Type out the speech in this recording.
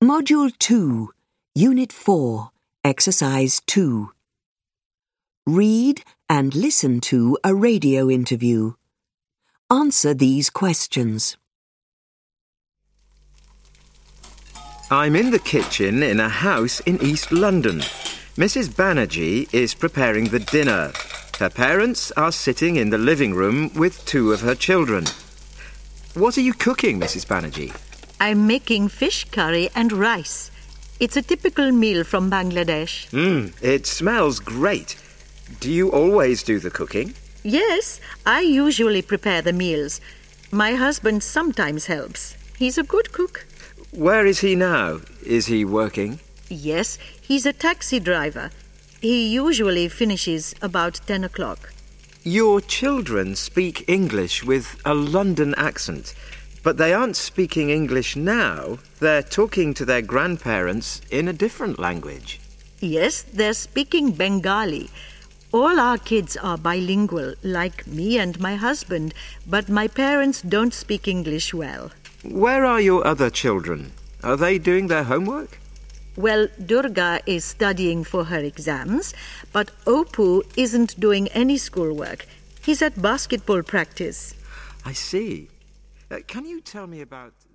Module 2, Unit 4, Exercise 2. Read and listen to a radio interview. Answer these questions. I'm in the kitchen in a house in East London. Mrs. Banerjee is preparing the dinner. Her parents are sitting in the living room with two of her children. What are you cooking, Mrs. Banerjee? I'm making fish curry and rice. It's a typical meal from Bangladesh. It smells great. Do you always do the cooking? Yes, I usually prepare the meals. My husband sometimes helps. He's a good cook. Where is he now? Is he working? Yes, he's a taxi driver. He usually finishes about 10 o'clock. Your children speak English with a London accent, but they aren't speaking English now. They're talking to their grandparents in a different language. Yes, they're speaking Bengali. All our kids are bilingual, like me and my husband, but my parents don't speak English well. Where are your other children? Are they doing their homework? Well, Durga is studying for her exams, but Opu isn't doing any schoolwork. He's at basketball practice. I see. Can you tell me about...